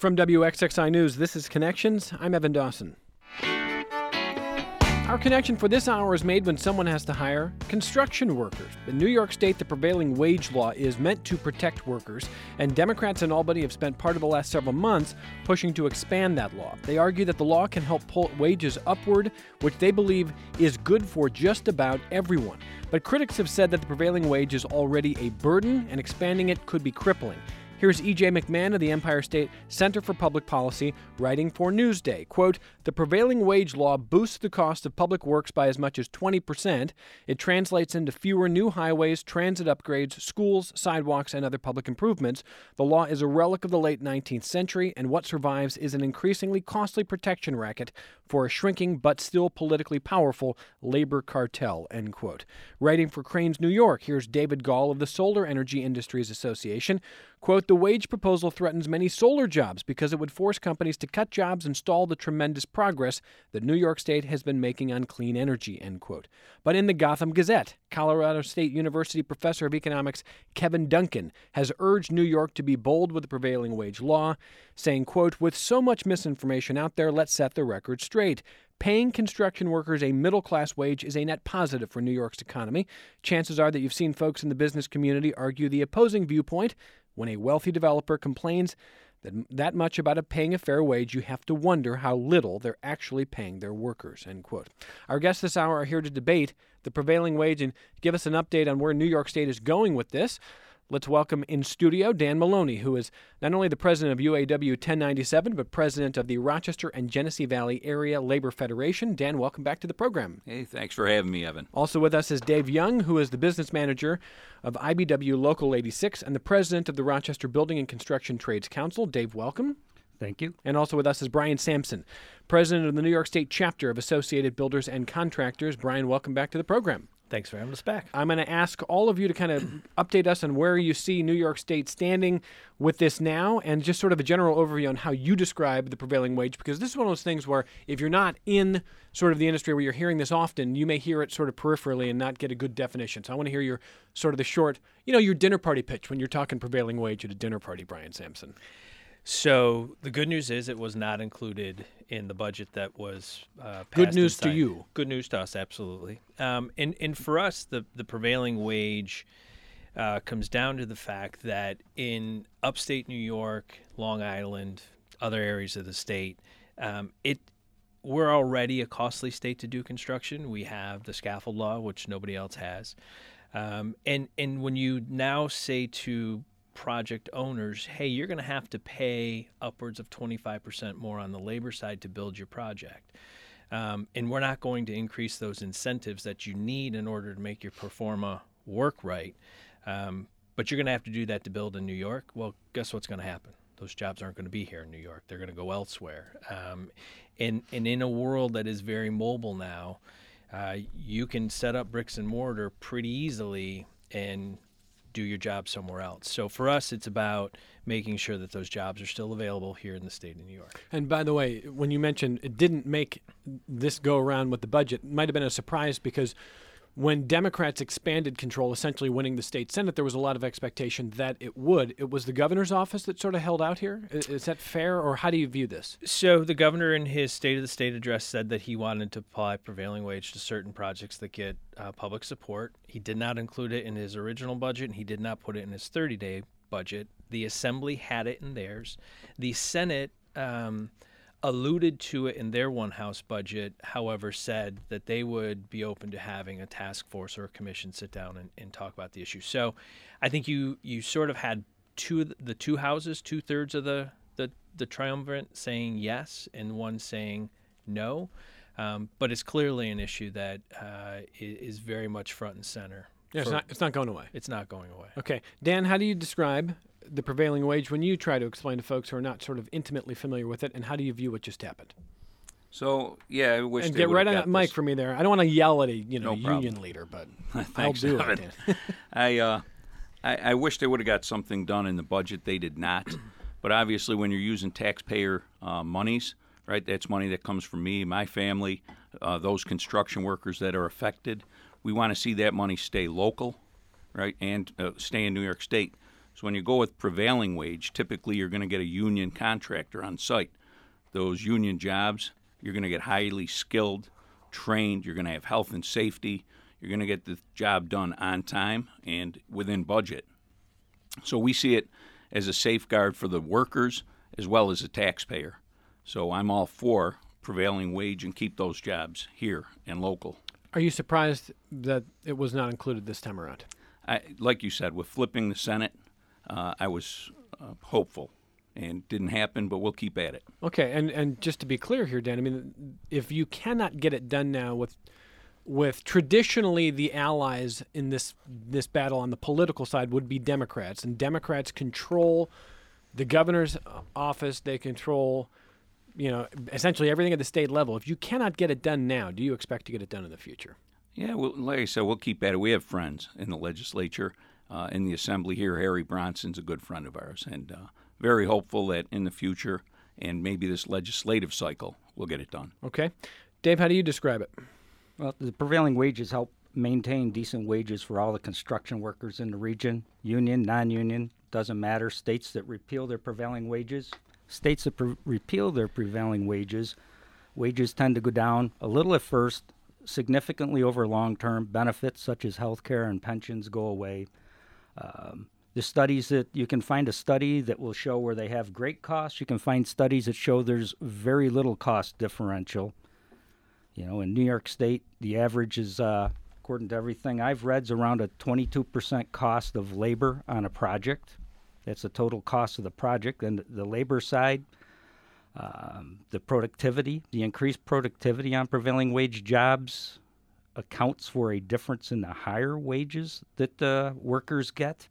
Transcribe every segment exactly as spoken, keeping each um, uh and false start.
From W X X I News, this is Connections. I'm Evan Dawson. Our connection for this hour is made when someone has to hire construction workers. In New York State, the prevailing wage law is meant to protect workers, and Democrats in Albany have spent part of the last several months pushing to expand that law. They argue that the law can help pull wages upward, which they believe is good for just about everyone. But critics have said that the prevailing wage is already a burden, and expanding it could be crippling. Here's E J McMahon of the Empire State Center for Public Policy writing for Newsday. Quote, the prevailing wage law boosts the cost of public works by as much as twenty percent. It translates into fewer new highways, transit upgrades, schools, sidewalks, and other public improvements. The law is a relic of the late nineteenth century, and what survives is an increasingly costly protection racket for a shrinking but still politically powerful labor cartel, end quote. Writing for Crain's New York, here's David Gall of the Solar Energy Industries Association. Quote, the wage proposal threatens many solar jobs because it would force companies to cut jobs and stall the tremendous progress that New York State has been making on clean energy, end quote. But in the Gotham Gazette, Colorado State University professor of economics Kevin Duncan has urged New York to be bold with the prevailing wage law, saying, quote, with so much misinformation out there, let's set the record straight. Paying construction workers a middle-class wage is a net positive for New York's economy. Chances are that you've seen folks in the business community argue the opposing viewpoint. When a wealthy developer complains that, that much about a paying a fair wage, you have to wonder how little they're actually paying their workers, end quote. Our guests this hour are here to debate the prevailing wage and give us an update on where New York State is going with this. Let's welcome in studio Dan Maloney, who is not only the president of U A W ten ninety-seven, but president of the Rochester and Genesee Valley Area Labor Federation. Dan, welcome back to the program. Hey, thanks for having me, Evan. Also with us is Dave Young, who is the business manager of I B W Local eighty-six and the president of the Rochester Building and Construction Trades Council. Dave, welcome. Thank you. And also with us is Brian Sampson, president of the New York State chapter of Associated Builders and Contractors. Brian, welcome back to the program. Thanks for having us back. I'm going to ask all of you to kind of update us on where you see New York State standing with this now and just sort of a general overview on how you describe the prevailing wage, because this is one of those things where if you're not in sort of the industry where you're hearing this often, you may hear it sort of peripherally and not get a good definition. So I want to hear your sort of the short, you know, your dinner party pitch when you're talking prevailing wage at a dinner party, Brian Sampson. So the good news is it was not included in the budget that was uh, passed. Good news to inside. you. Good news to us, absolutely. Um, and, and for us, the, the prevailing wage uh, comes down to the fact that in upstate New York, Long Island, other areas of the state, um, it we're already a costly state to do construction. We have the scaffold law, which nobody else has. Um, and, and when you now say to project owners, hey, you're going to have to pay upwards of twenty-five percent more on the labor side to build your project. Um, and we're not going to increase those incentives that you need in order to make your pro forma work right. Um, but you're going to have to do that to build in New York. Well, guess what's going to happen? Those jobs aren't going to be here in New York. They're going to go elsewhere. Um, and, and in a world that is very mobile now, uh, you can set up bricks and mortar pretty easily and do your job somewhere else. So for us, it's about making sure that those jobs are still available here in the state of New York. And by the way, when you mentioned it didn't make this go around with the budget, it might have been a surprise because when Democrats expanded control, essentially winning the state Senate, there was a lot of expectation that it would. It was the governor's office that sort of held out here. Is, is that fair, or how do you view this? So the governor in his State of the State address said that he wanted to apply prevailing wage to certain projects that get uh, public support. He did not include it in his original budget, and he did not put it in his thirty-day budget. The Assembly had it in theirs. The Senate um, alluded to it in their one-house budget, however, said that they would be open to having a task force or a commission sit down and, and talk about the issue. So I think you you sort of had two the two houses, two-thirds of the, the, the triumvirate saying yes and one saying no. Um, but it's clearly an issue that uh, is very much front and center. Yeah, it's not, it's not going away. It's not going away. Okay. Dan, how do you describe the prevailing wage when you try to explain to folks who are not sort of intimately familiar with it, and how do you view what just happened? So, yeah, I wish and they get right on got that mic this. for me there. I don't want to yell at a you know No problem. union leader, but I'll Thanks, do Evan. it. Dan. I, uh, I I wish they would have got something done in the budget. They did not. But obviously, when you're using taxpayer uh, monies, right, that's money that comes from me, my family, uh, those construction workers that are affected. We want to see that money stay local, right, and uh, stay in New York State. So when you go with prevailing wage, typically you're going to get a union contractor on site. Those union jobs, you're going to get highly skilled, trained, you're going to have health and safety, you're going to get the job done on time and within budget. So we see it as a safeguard for the workers as well as the taxpayer. So I'm all for prevailing wage and keep those jobs here and local. Are you surprised that it was not included this time around? I, like you said, with flipping the Senate, uh, I was uh, hopeful, and didn't happen, but we'll keep at it. Okay, and, and just to be clear here, Dan, I mean, if you cannot get it done now with with traditionally the allies in this this battle on the political side would be Democrats, and Democrats control the governor's office, they control, you know, essentially everything at the state level. If you cannot get it done now, do you expect to get it done in the future? Yeah, well, like I said, we'll keep at it. We have friends in the legislature, uh, in the assembly here. Harry Bronson's a good friend of ours, and uh, very hopeful that in the future and maybe this legislative cycle, we'll get it done. Okay. Dave, how do you describe it? Well, the prevailing wages help maintain decent wages for all the construction workers in the region, union, non-union, doesn't matter. States that repeal their prevailing wages, states that pre- repeal their prevailing wages, wages tend to go down a little at first, significantly over long term. Benefits such as health care and pensions go away. Um, the studies that you can find a study that will show where they have great costs. You can find studies that show there's very little cost differential. You know, in New York State, the average is, uh, according to everything I've read, is around a twenty-two percent cost of labor on a project. That's the total cost of the project. And the labor side, um, the productivity, the increased productivity on prevailing wage jobs accounts for a difference in the higher wages that the workers get.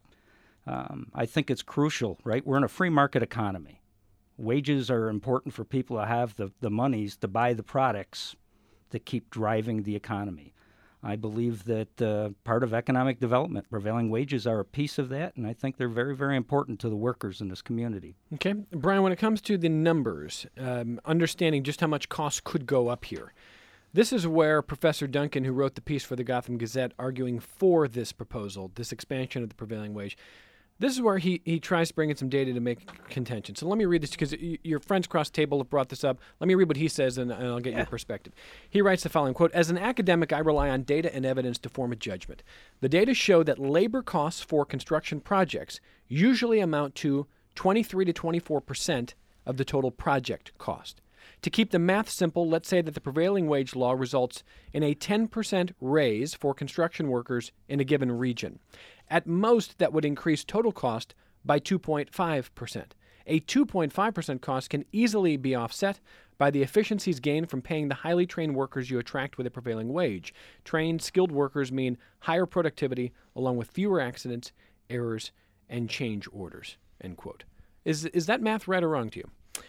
Um, I think it's crucial, right? We're in a free market economy. Wages are important for people to have the, the monies to buy the products that keep driving the economy. I believe that uh, part of economic development, prevailing wages are a piece of that, and I think they're very, very important to the workers in this community. Okay. Brian, when it comes to the numbers, um, understanding just how much costs could go up here, this is where Professor Duncan, who wrote the piece for the Gotham Gazette arguing for this proposal, this expansion of the prevailing wage, this is where he, he tries to bring in some data to make contention. So let me read this because your friends across the table have brought this up. Let me read what he says, and, and I'll get yeah. your perspective. He writes the following, quote, "As an academic, I rely on data and evidence to form a judgment. The data show that labor costs for construction projects usually amount to twenty-three to twenty-four percent of the total project cost. To keep the math simple, let's say that the prevailing wage law results in a ten percent raise for construction workers in a given region. At most, that would increase total cost by two point five percent. A two point five percent cost can easily be offset by the efficiencies gained from paying the highly trained workers you attract with a prevailing wage. Trained, skilled workers mean higher productivity along with fewer accidents, errors, and change orders." End quote. Is, is that math right or wrong to you?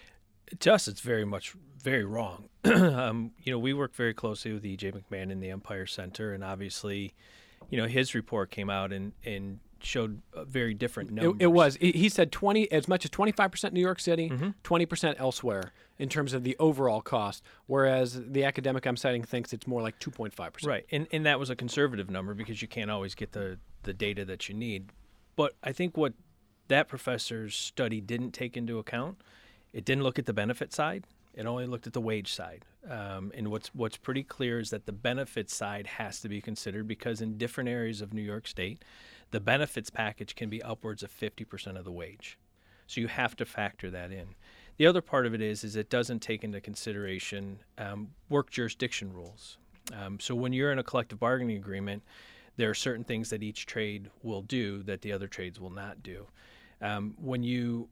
To us, it's very much very wrong. um, you know, we work very closely with E J McMahon in the Empire Center, and obviously, you know, his report came out and, and showed very different numbers. It, it was. He said twenty, as much as twenty-five percent New York City, mm-hmm. twenty percent elsewhere in terms of the overall cost, whereas the academic I'm citing thinks it's more like two point five percent. Right, and and that was a conservative number because you can't always get the, the data that you need. But I think what that professor's study didn't take into account, it didn't look at the benefit side. It only looked at the wage side. Um, and what's what's pretty clear is that the benefit side has to be considered because in different areas of New York State, the benefits package can be upwards of fifty percent of the wage. So you have to factor that in. The other part of it is, is it doesn't take into consideration um, work jurisdiction rules. Um, so when you're in a collective bargaining agreement, there are certain things that each trade will do that the other trades will not do. Um, when you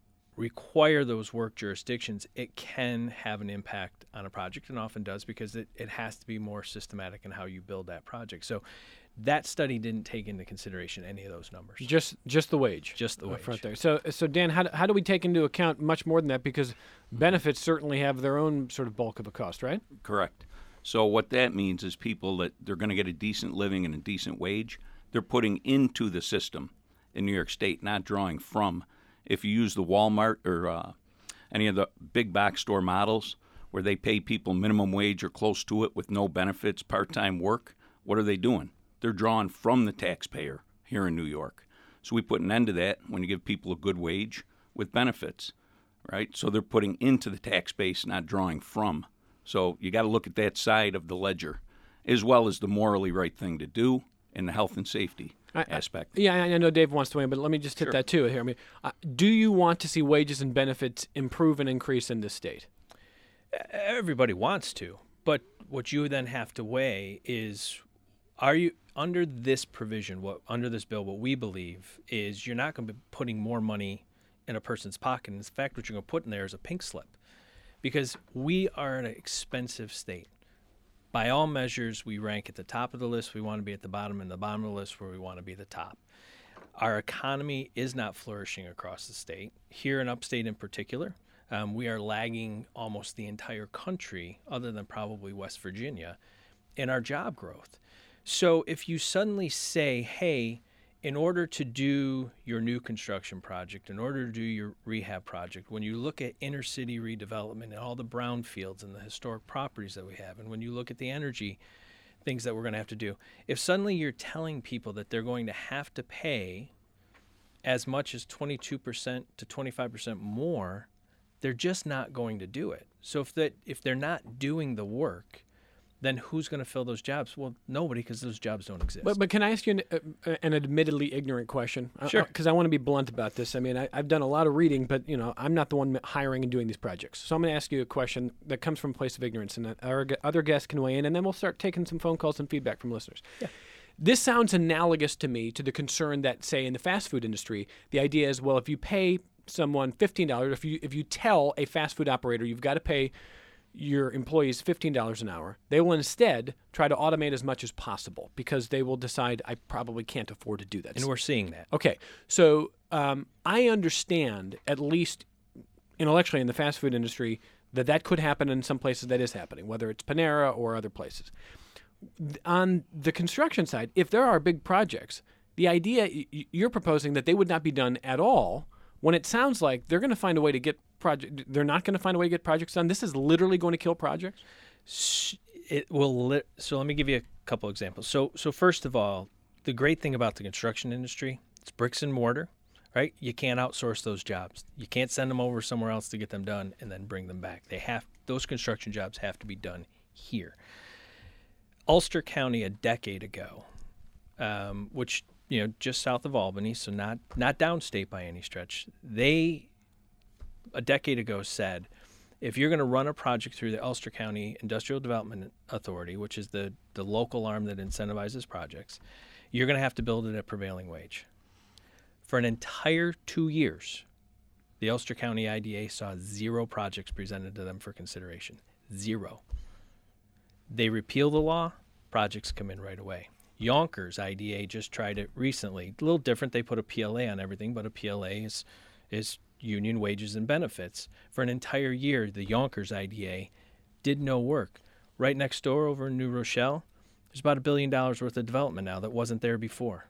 require those work jurisdictions, it can have an impact on a project, and often does, because it, it has to be more systematic in how you build that project. So that study didn't take into consideration any of those numbers. Just just the wage. Just the wage. Front there. So, so Dan, how do, how do we take into account much more than that? Because benefits certainly have their own sort of bulk of a cost, right? Correct. So what that means is people that they're going to get a decent living and a decent wage, they're putting into the system in New York State, not drawing from. If you use the Walmart or uh, any of the big box store models where they pay people minimum wage or close to it with no benefits, part-time work, what are they doing? They're drawing from the taxpayer here in New York. So we put an end to that when you give people a good wage with benefits, right? So they're putting into the tax base, not drawing from. So you got to look at that side of the ledger, as well as the morally right thing to do and the health and safety I, aspect. Yeah, I know Dave wants to weigh in, but let me just hit Sure. that too here. I mean, uh, do you want to see wages and benefits improve and increase in this state? Everybody wants to, but what you then have to weigh is, are you under this provision, what under this bill, what we believe is you're not going to be putting more money in a person's pocket. In fact, what you're going to put in there is a pink slip, because we are an expensive state. By all measures, we rank at the top of the list. We want to be at the bottom, and the bottom of the list where we want to be the top. Our economy is not flourishing across the state. Here in upstate in particular, um, we are lagging almost the entire country, other than probably West Virginia, in our job growth. So if you suddenly say, hey, in order to do your new construction project, in order to do your rehab project, when you look at inner city redevelopment and all the brownfields and the historic properties that we have, and when you look at the energy things that we're going to have to do, if suddenly you're telling people that they're going to have to pay as much as twenty-two percent to twenty-five percent more, they're just not going to do it. So if that if they're not doing the work, then who's going to fill those jobs? Well, nobody, because those jobs don't exist. But, but can I ask you an, uh, an admittedly ignorant question? Sure. Because I, I want to be blunt about this. I mean, I, I've done a lot of reading, but you know, I'm not the one hiring and doing these projects. So I'm going to ask you a question that comes from a place of ignorance, and our g- other guests can weigh in, and then we'll start taking some phone calls and feedback from listeners. Yeah. This sounds analogous to me to the concern that, say, in the fast food industry, the idea is, well, if you pay someone fifteen dollars, if you if you tell a fast food operator you've got to pay your employees fifteen dollars an hour, they will instead try to automate as much as possible because they will decide, I probably can't afford to do that. And we're seeing that. Okay, so um, I understand, at least intellectually in the fast food industry, that that could happen in some places. That is happening, whether it's Panera or other places. On the construction side, if there are big projects, the idea y- you're proposing that they would not be done at all, when it sounds like they're going to find a way to get project, they're not going to find a way to get projects done. This is literally going to kill projects. It will. Li- so let me give you a couple examples. So, so first of all, the great thing about the construction industry, it's bricks and mortar, right? You can't outsource those jobs. You can't send them over somewhere else to get them done and then bring them back. They have those construction jobs have to be done here. Ulster County a decade ago, um, which you know just south of Albany, so not not downstate by any stretch. They a decade ago said, if you're going to run a project through the Ulster County Industrial Development Authority, which is the, the local arm that incentivizes projects, you're going to have to build it at prevailing wage. For an entire two years, the Ulster County I D A saw zero projects presented to them for consideration. Zero. They repeal the law, projects come in right away. Yonkers I D A just tried it recently. A little different. They put a P L A on everything, but a P L A is is union wages and benefits. For an entire year, the Yonkers I D A did no work. Right next door over in New Rochelle, there's about a billion dollars worth of development now that wasn't there before.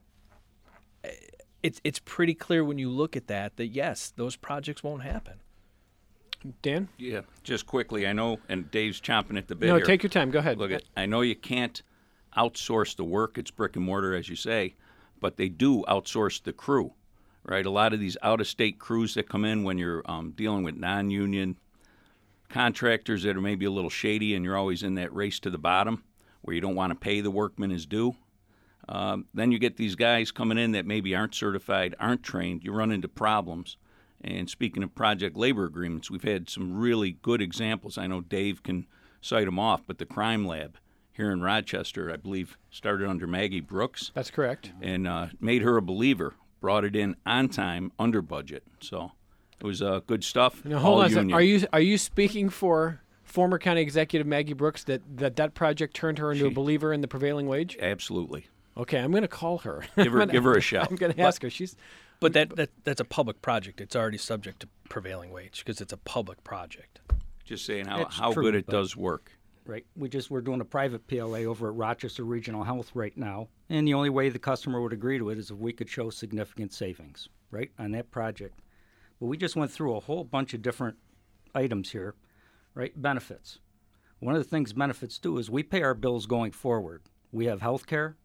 It's it's pretty clear when you look at that that, yes, those projects won't happen. Dan? Yeah, just quickly, I know, and Dave's chomping at the bit No, here. take your time. Go ahead. Look, at, I know you can't outsource the work. It's brick and mortar, as you say, but they do outsource the crew, right? A lot of these out-of-state crews that come in when you're um, dealing with non-union contractors that are maybe a little shady, and you're always in that race to the bottom where you don't want to pay the workmen as due. Um, then you get these guys coming in that maybe aren't certified, aren't trained. You run into problems. And speaking of project labor agreements, we've had some really good examples. I know Dave can cite them off, but the Crime Lab here in Rochester, I believe, started under Maggie Brooks. That's correct. And uh, made her a believer, brought it in on time, under budget. So it was uh, good stuff. Now, hold all on a second. union. Are you, are you speaking for former county executive Maggie Brooks that that, that project turned her into She- a believer in the prevailing wage? Absolutely. Okay, I'm going to call her. Give her, I'm gonna- give her a shout. I'm going to ask her. She's But that, that that's a public project. It's already subject to prevailing wage because it's a public project. Just saying how, That's how true, good it but- does work. Right. We just we're doing a private P L A over at Rochester Regional Health right now, and the only way the customer would agree to it is if we could show significant savings, right, on that project. But we just went through a whole bunch of different items here, right? Benefits. One of the things benefits do is we pay our bills going forward. We have health care,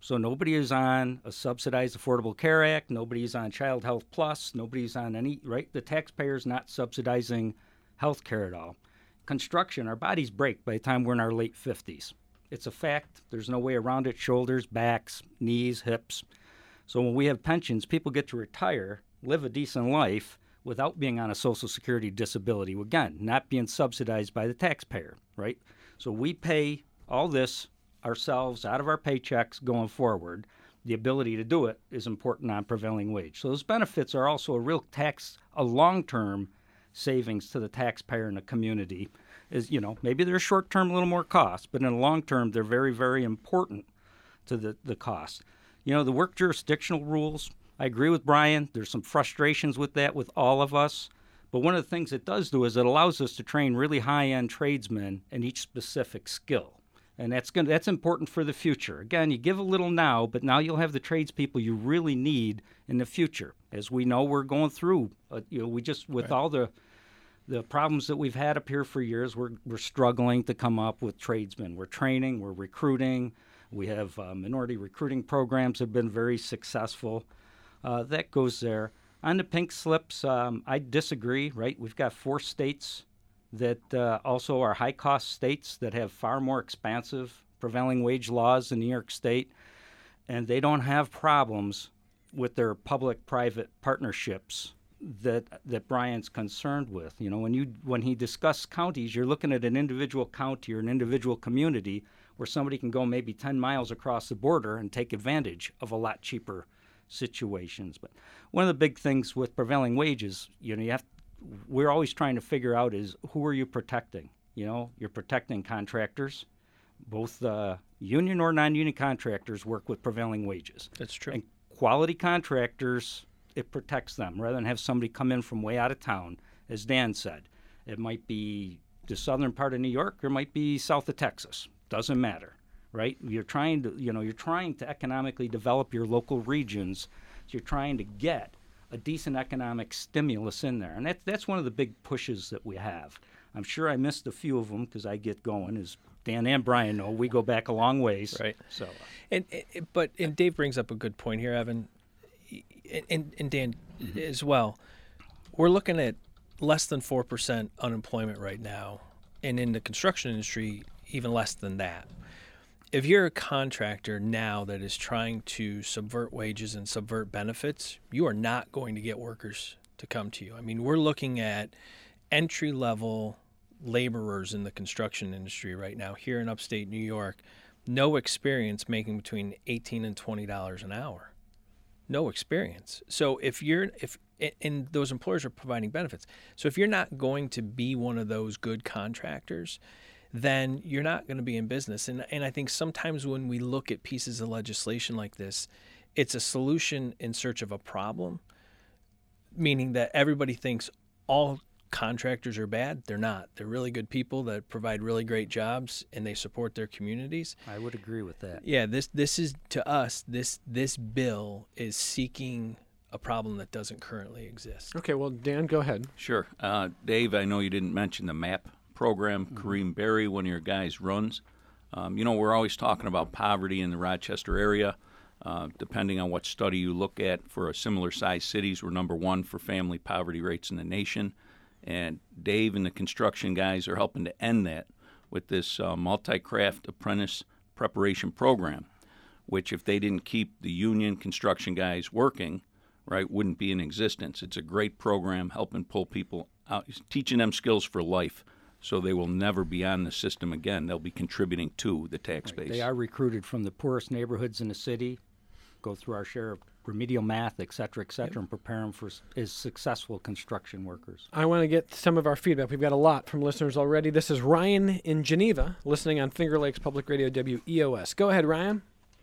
So nobody is on a subsidized Affordable Care Act. Nobody's on Child Health Plus. Nobody's on any, right? The taxpayer's not subsidizing health care at all. Construction, our bodies break by the time we're in our late fifties. It's a fact. There's no way around it. Shoulders, backs, knees, hips. So when we have pensions, people get to retire, live a decent life without being on a Social Security disability. Again, not being subsidized by the taxpayer, right? So we pay all this ourselves out of our paychecks going forward. The ability to do it is important on prevailing wage. So those benefits are also a real tax, a long-term savings to the taxpayer and the community. Is, you know, maybe they're short-term a little more cost, but in the long term, they're very, very important to the, the cost. You know, the work jurisdictional rules, I agree with Brian. There's some frustrations with that with all of us. But one of the things it does do is it allows us to train really high-end tradesmen in each specific skill. And that's going that's important for the future. Again, you give a little now, but now you'll have the tradespeople you really need in the future. As we know, we're going through, uh, you know, we just, with Right. all the the problems that we've had up here for years, we're we're struggling to come up with tradesmen. We're training, we're recruiting. We have uh, minority recruiting programs that have been very successful. Uh, that goes there. On the pink slips, um, I disagree, right? We've got four states that uh, also are high-cost states that have far more expansive prevailing wage laws than New York State, and they don't have problems with their public-private partnerships that that Brian's concerned with. You know, when you when he discussed counties, you're looking at an individual county or an individual community where somebody can go maybe ten miles across the border and take advantage of a lot cheaper situations. But one of the big things with prevailing wages, you know, you have we're always trying to figure out is who are you protecting? You know, you're protecting contractors. Both uh, union or non-union contractors work with prevailing wages. That's true. And quality contractors, it protects them rather than have somebody come in from way out of town, as Dan said. It might be the southern part of New York or it might be south of Texas. Doesn't matter, right? You're trying to, you know, you're trying to economically develop your local regions. So you're trying to get a decent economic stimulus in there. And that, that's one of the big pushes that we have. I'm sure I missed a few of them because I get going, as Dan and Brian know. We go back a long ways. Right. So, And, and but and Dave brings up a good point here, Evan, and, and Dan mm-hmm. as well. We're looking at less than four percent unemployment right now, and in the construction industry, even less than that. If you're a contractor now that is trying to subvert wages and subvert benefits, you are not going to get workers to come to you. I mean, we're looking at entry-level laborers in the construction industry right now here in upstate New York, no experience making between eighteen and twenty dollars an hour. No experience. So if you're if and those employers are providing benefits. So if you're not going to be one of those good contractors, then you're not going to be in business. And and I think sometimes when we look at pieces of legislation like this, it's a solution in search of a problem, meaning that everybody thinks all contractors are bad. They're not. They're really good people that provide really great jobs and they support their communities. I would agree with that. Yeah, this this is to us, this this bill is seeking a problem that doesn't currently exist. Okay, well, Dan, go ahead. Sure. Uh, Dave, I know you didn't mention the MAP program. Mm-hmm. Kareem Berry, one of your guys, runs. Um, you know, we're always talking about poverty in the Rochester area. Uh, depending on what study you look at, for a similar size cities, we're number one for family poverty rates in the nation. And Dave and the construction guys are helping to end that with this uh, multi-craft apprentice preparation program, which if they didn't keep the union construction guys working, right, wouldn't be in existence. It's a great program helping pull people out, teaching them skills for life so they will never be on the system again. They'll be contributing to the tax Right. base. They are recruited from the poorest neighborhoods in the city, go through our share of remedial math, et cetera, et cetera, yep. and prepare them for as successful construction workers. I want to get some of our feedback. We've got a lot from listeners already. This is Ryan in Geneva, listening on Finger Lakes Public Radio, W E O S. Go ahead, Ryan.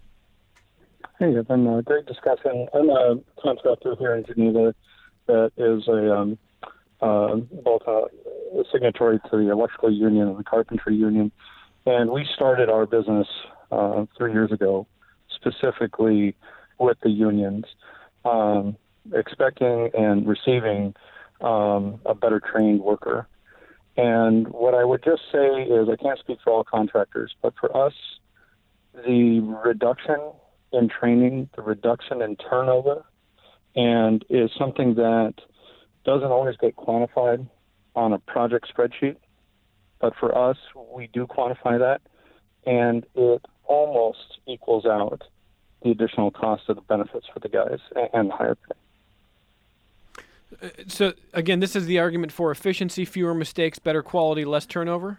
Hey, it's been a great discussion. I'm a contractor here in Geneva that is a um, uh, both a, a signatory to the electrical union and the carpentry union, and we started our business uh, three years ago specifically with the unions, um, expecting and receiving um, a better trained worker. And what I would just say is, I can't speak for all contractors, but for us, the reduction in training, the reduction in turnover, and is something that doesn't always get quantified on a project spreadsheet. But for us, we do quantify that, and it almost equals out the additional cost of the benefits for the guys and the higher pay. So, again, this is the argument for efficiency, fewer mistakes, better quality, less turnover?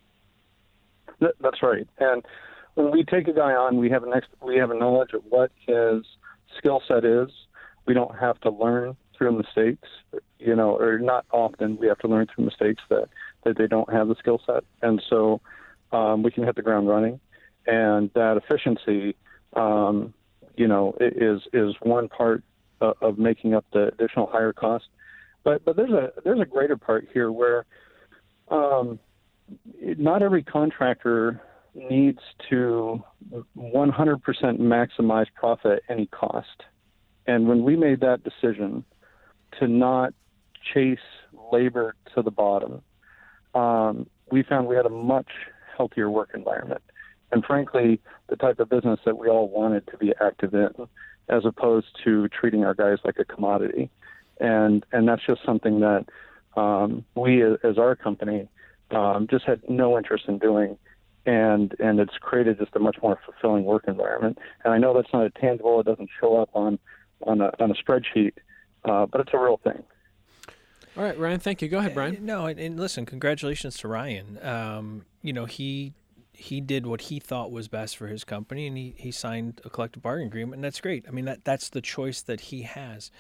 That's right. And when we take a guy on, we have an ex- we have a knowledge of what his skill set is. We don't have to learn through mistakes, you know, or not often. We have to learn through mistakes that, that they don't have the skill set. And so um, we can hit the ground running. And that efficiency, um, you know, is is one part of, of making up the additional higher cost. But but there's a there's a greater part here where um, not every contractor needs to one hundred percent maximize profit at any cost. And when we made that decision to not chase labor to the bottom, um, we found we had a much healthier work environment. And frankly, the type of business that we all wanted to be active in, as opposed to treating our guys like a commodity. And and that's just something that um, we, as our company, um, just had no interest in doing. And and it's created just a much more fulfilling work environment. And I know that's not a tangible; it doesn't show up on on a, on a spreadsheet, uh, but it's a real thing. All right, Ryan, thank you. Go ahead, Brian. Uh, no, and, and listen, congratulations to Ryan. Um, you know, he he did what he thought was best for his company, and he, he signed a collective bargaining agreement, and that's great. I mean, that that's the choice that he has.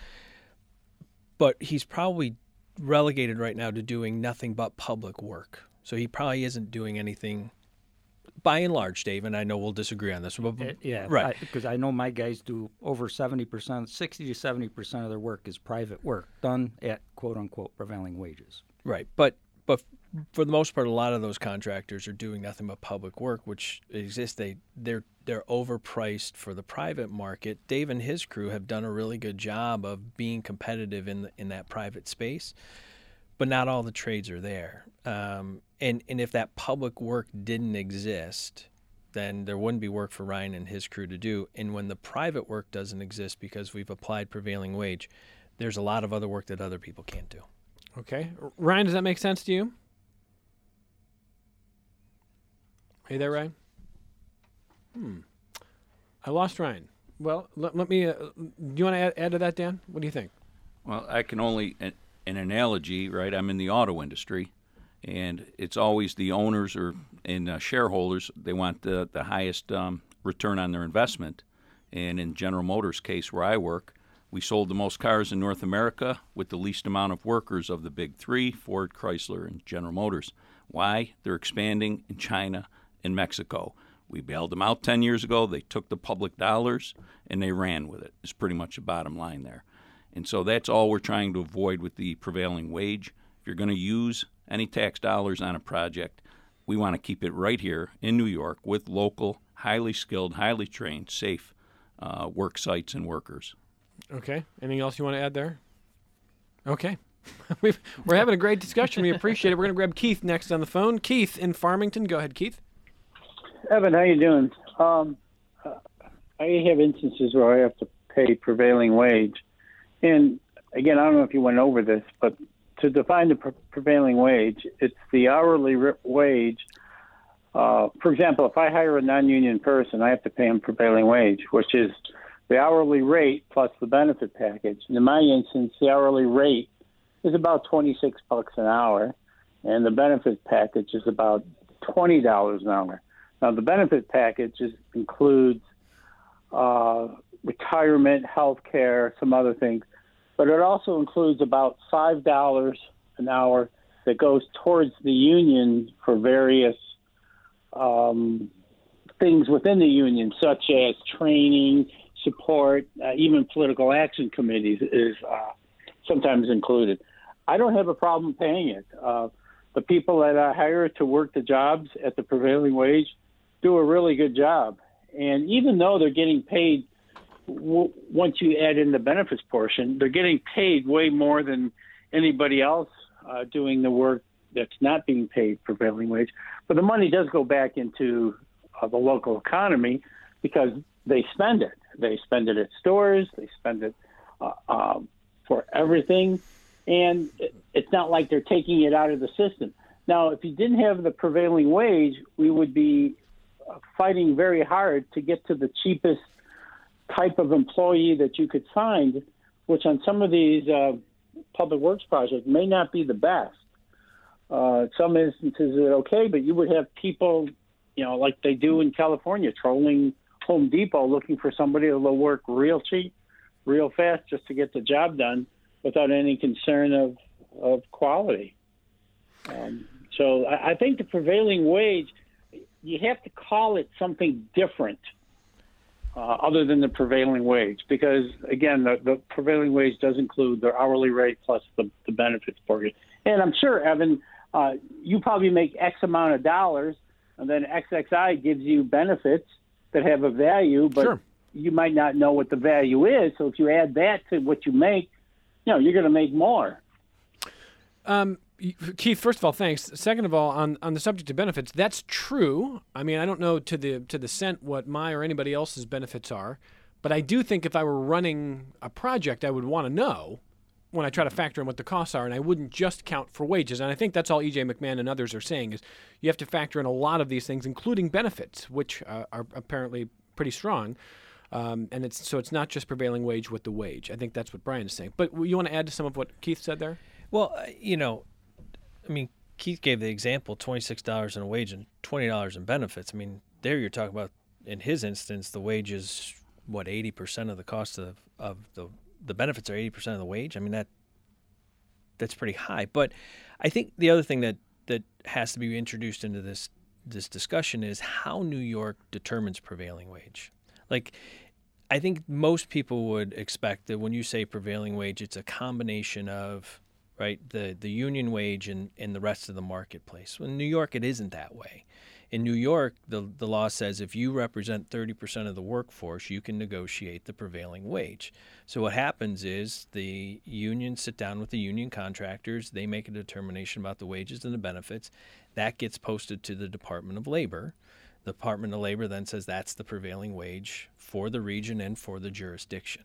But he's probably relegated right now to doing nothing but public work. So he probably isn't doing anything, by and large, Dave, and I know we'll disagree on this. But, Uh, yeah, right. Because I, I know my guys do over seventy percent, sixty to seventy percent of their work is private work done at quote-unquote prevailing wages. Right, but but for the most part, a lot of those contractors are doing nothing but public work, which exists. They they're they're overpriced for the private market. Dave and his crew have done a really good job of being competitive in the, in that private space, but not all the trades are there. Um, and and if that public work didn't exist, then there wouldn't be work for Ryan and his crew to do. And when the private work doesn't exist because we've applied prevailing wage, there's a lot of other work that other people can't do. Okay. Ryan, does that make sense to you? Are you there, Ryan? Hmm. I lost Ryan. Well, let, let me, uh, do you want to add, add to that, Dan? What do you think? Well, I can only, an, an analogy, right? I'm in the auto industry, and it's always the owners or and uh, shareholders, they want the, the highest um, return on their investment. And in General Motors' case, where I work, we sold the most cars in North America with the least amount of workers of the big three, Ford, Chrysler, and General Motors. Why? They're expanding in China and Mexico. We bailed them out ten years ago. They took the public dollars, and they ran with it. It's pretty much the bottom line there. And so that's all we're trying to avoid with the prevailing wage. If you're going to use any tax dollars on a project, we want to keep it right here in New York with local, highly skilled, highly trained, safe uh, work sites and workers. Okay. Anything else you want to add there? Okay. We've, we're having a great discussion. We appreciate it. We're going to grab Keith next on the phone. Keith in Farmington. Go ahead, Keith. Evan, how you doing? Um, uh, I have instances where I have to pay prevailing wage. And, again, I don't know if you went over this, but to define the pre- prevailing wage, it's the hourly r- wage. Uh, for example, if I hire a non-union person, I have to pay him prevailing wage, which is the hourly rate plus the benefit package. And in my instance, the hourly rate is about twenty-six bucks an hour, and the benefit package is about twenty dollars an hour. Now, the benefit package is, includes uh, retirement, health care, some other things, but it also includes about five dollars an hour that goes towards the union for various um, things within the union, such as training, support, uh, even political action committees is uh, sometimes included. I don't have a problem paying it. Uh, the people that I hire to work the jobs at the prevailing wage do a really good job. And even though they're getting paid, w- once you add in the benefits portion, they're getting paid way more than anybody else uh, doing the work that's not being paid prevailing wage. But the money does go back into uh, the local economy because they spend it. They spend it at stores. They spend it uh, um, for everything. And it, it's not like they're taking it out of the system. Now, if you didn't have the prevailing wage, we would be fighting very hard to get to the cheapest type of employee that you could find, which on some of these uh, public works projects may not be the best. Uh, some instances are okay, but you would have people, you know, like they do in California, trolling Home Depot looking for somebody that'll work real cheap, real fast, just to get the job done without any concern of, of quality. Um, so I, I think the prevailing wage, you have to call it something different uh, other than the prevailing wage, because, again, the, the prevailing wage does include the hourly rate plus the, the benefits portion. And I'm sure, Evan, uh, you probably make X amount of dollars, and then X X I gives you benefits that have a value, but Sure. you might not know what the value is. So if you add that to what you make, you know, you're going to make more. Um, Keith, first of all, thanks. Second of all, on, on the subject of benefits, that's true. I mean, I don't know to the to the cent what my or anybody else's benefits are, but I do think if I were running a project, I would want to know when I try to factor in what the costs are, and I wouldn't just count for wages. And I think that's all E J McMahon and others are saying is you have to factor in a lot of these things, including benefits, which uh, are apparently pretty strong. Um, and it's so it's not just prevailing wage with the wage. I think that's what Brian is saying. But you want to add to some of what Keith said there? Well, uh, you know, I mean, Keith gave the example, twenty-six dollars in a wage and twenty dollars in benefits. I mean, there you're talking about, in his instance, the wage is, what, eighty percent of the cost of, of the the benefits are eighty percent of the wage. I mean, that that's pretty high. But I think the other thing that, that has to be introduced into this this discussion is how New York determines prevailing wage. Like, I think most people would expect that when you say prevailing wage, it's a combination of, right, the, the union wage and, and the rest of the marketplace. Well, in New York, it isn't that way. In New York, the, the law says if you represent thirty percent of the workforce, you can negotiate the prevailing wage. So what happens is the unions sit down with the union contractors. They make a determination about the wages and the benefits. That gets posted to the Department of Labor. The Department of Labor then says that's the prevailing wage for the region and for the jurisdiction.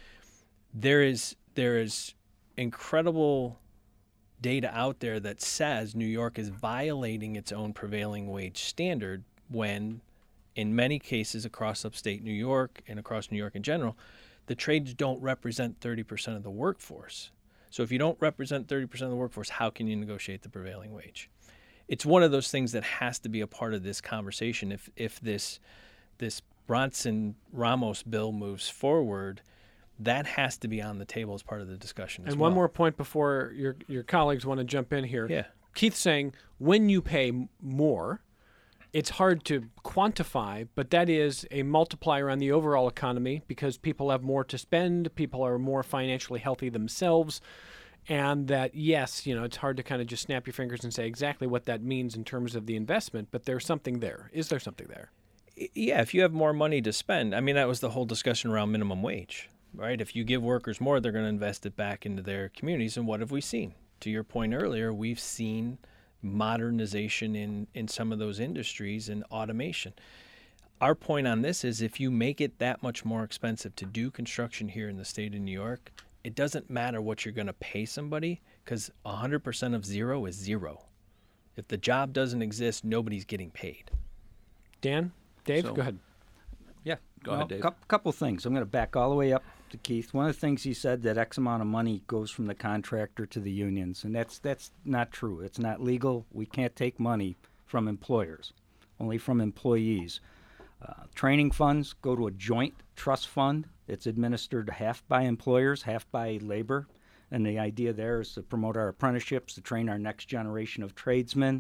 There is there is incredible data out there that says New York is violating its own prevailing wage standard when, in many cases across upstate New York and across New York in general, the trades don't represent thirty percent of the workforce. So if you don't represent thirty percent of the workforce, how can you negotiate the prevailing wage? It's one of those things that has to be a part of this conversation. If if this this Bronson-Ramos bill moves forward, that has to be on the table as part of the discussion as And well. one more point before your your colleagues want to jump in here. Yeah. Keith's saying when you pay m- more, it's hard to quantify, but that is a multiplier on the overall economy because people have more to spend, people are more financially healthy themselves, and that, yes, you know, it's hard to kind of just snap your fingers and say exactly what that means in terms of the investment, but there's something there. Is there something there? Yeah, if you have more money to spend, I mean, that was the whole discussion around minimum wage, right? If you give workers more, they're going to invest it back into their communities. And what have we seen? To your point earlier, we've seen modernization in, in some of those industries and automation. Our point on this is if you make it that much more expensive to do construction here in the state of New York, it doesn't matter what you're going to pay somebody because one hundred percent of zero is zero. If the job doesn't exist, nobody's getting paid. Dan? Dave? So- Go ahead. Yeah. Go ahead, Dave. A couple things. I'm going to back all the way up to Keith. One of the things he said that X amount of money goes from the contractor to the unions, and that's that's not true. It's not legal. We can't take money from employers, only from employees. Uh, training funds go to a joint trust fund. It's administered half by employers, half by labor. And the idea there is to promote our apprenticeships, to train our next generation of tradesmen.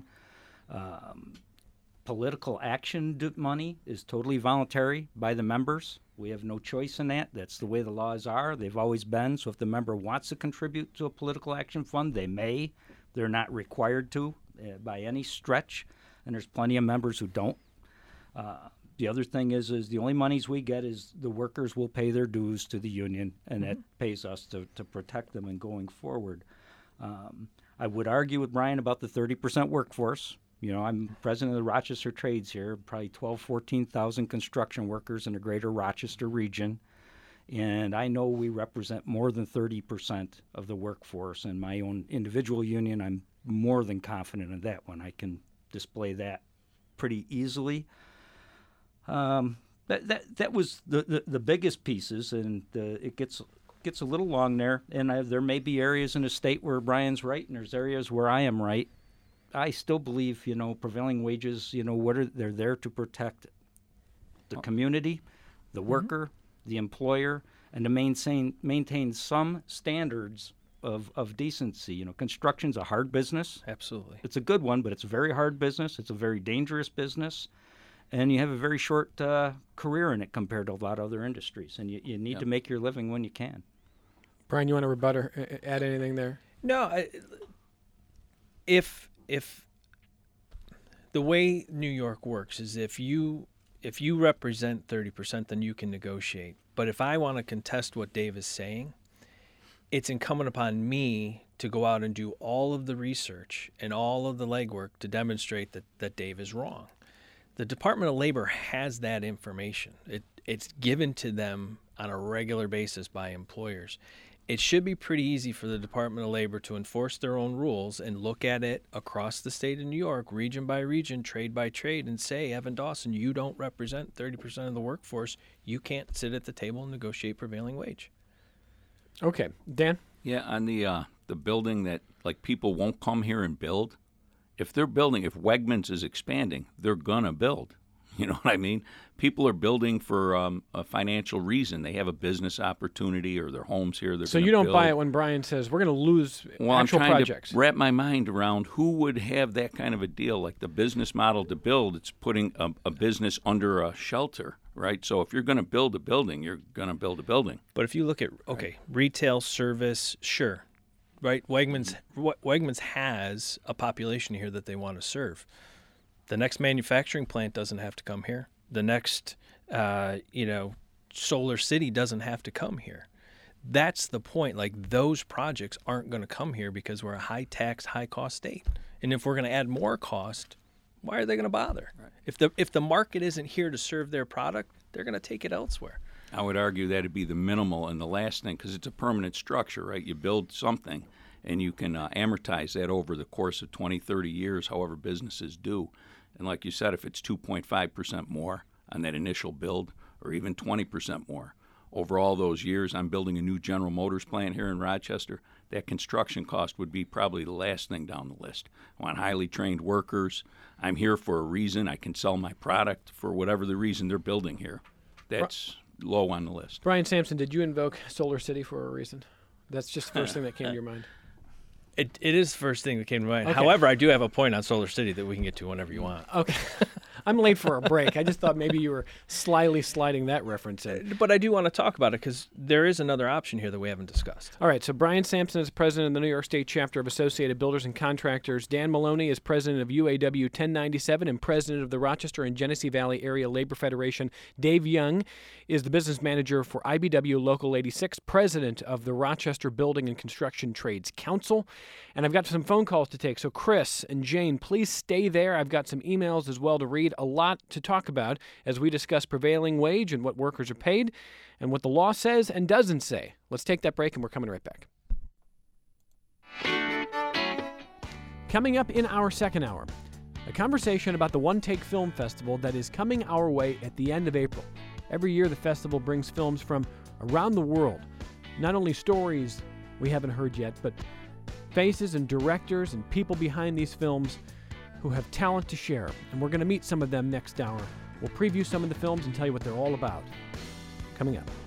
Um, political action d- money is totally voluntary by the members. We have no choice in that. That's the way the laws are. They've always been. So if the member wants to contribute to a political action fund, they may. They're not required to uh, by any stretch. And there's plenty of members who don't. Uh, The other thing is, is the only monies we get is the workers will pay their dues to the union, and that pays us to, to protect them in going forward. Um, I would argue with Brian about the thirty percent workforce. You know, I'm president of the Rochester Trades here, probably twelve, fourteen thousand construction workers in the greater Rochester region. And I know we represent more than thirty percent of the workforce. In my own individual union, I'm more than confident in that one. I can display that pretty easily. Um, that, that that was the, the, the biggest pieces, and uh, it gets gets a little long there. And I, there may be areas in the state where Brian's right, and there's areas where I am right. I still believe, you know, prevailing wages, you know, what are they're there to protect the community, the worker, mm-hmm. the employer, and to maintain maintain some standards of, of decency. You know, construction's a hard business. Absolutely. It's a good one, but it's a very hard business. It's a very dangerous business. And you have a very short uh, career in it compared to a lot of other industries. And you, you need yep. to make your living when you can. Brian, you want to rebut or add anything there? No. I, if if the way New York works is if you if you represent thirty percent, then you can negotiate. But if I want to contest what Dave is saying, it's incumbent upon me to go out and do all of the research and all of the legwork to demonstrate that, that Dave is wrong. The Department of Labor has that information. It, it's given to them on a regular basis by employers. It should be pretty easy for the Department of Labor to enforce their own rules and look at it across the state of New York, region by region, trade by trade, and say, Evan Dawson, you don't represent thirty percent of the workforce. You can't sit at the table and negotiate prevailing wage. Okay. Dan? Yeah, on the uh, the building that, like, people won't come here and build. If they're building, if Wegmans is expanding, they're going to build. You know what I mean? People are building for um, a financial reason. They have a business opportunity or their home's here. They're so gonna you don't build. buy it when Brian says we're going to lose well, actual I'm trying projects. to wrap my mind around who would have that kind of a deal. Like the business model to build, it's putting a, a business under a shelter, right? So if you're going to build a building, you're going to build a building. But if you look at, okay, retail, service, sure, right? Wegmans, Wegmans has a population here that they want to serve. The next manufacturing plant doesn't have to come here. The next, uh, you know, Solar City doesn't have to come here. That's the point. Like, those projects aren't going to come here because we're a high-tax, high-cost state. And if we're going to add more cost, why are they going to bother? Right. If the if the market isn't here to serve their product, they're going to take it elsewhere. I would argue that would be the minimal and the last thing, because it's a permanent structure, right? You build something, and you can uh, amortize that over the course of twenty, thirty years, however businesses do. And like you said, if it's two point five percent more on that initial build, or even twenty percent more, over all those years, I'm building a new General Motors plant here in Rochester, that construction cost would be probably the last thing down the list. I want highly trained workers. I'm here for a reason. I can sell my product for whatever the reason they're building here. That's low on the list. Brian Sampson, did you invoke Solar City for a reason? That's just the first thing that came to your mind. It It is the first thing that came to mind. Okay. However, I do have a point on Solar City that we can get to whenever you want. Okay. I'm late for a break. I just thought maybe you were slyly sliding that reference in. But I do want to talk about it because there is another option here that we haven't discussed. All right, so Brian Sampson is president of the New York State chapter of Associated Builders and Contractors. Dan Maloney is president of U A W ten ninety-seven and president of the Rochester and Genesee Valley Area Labor Federation. Dave Young is the business manager for I B W Local eighty-six, president of the Rochester Building and Construction Trades Council. And I've got some phone calls to take, so Chris and Jane, please stay there. I've got some emails as well to read. A lot to talk about as we discuss prevailing wage and what workers are paid and what the law says and doesn't say. Let's take that break, and we're coming right back. Coming up in our second hour, a conversation about the One Take Film Festival that is coming our way at the end of April. Every year, the festival brings films from around the world. Not only stories we haven't heard yet, but faces and directors and people behind these films who have talent to share, and we're going to meet some of them next hour. We'll preview some of the films and tell you what they're all about. Coming up.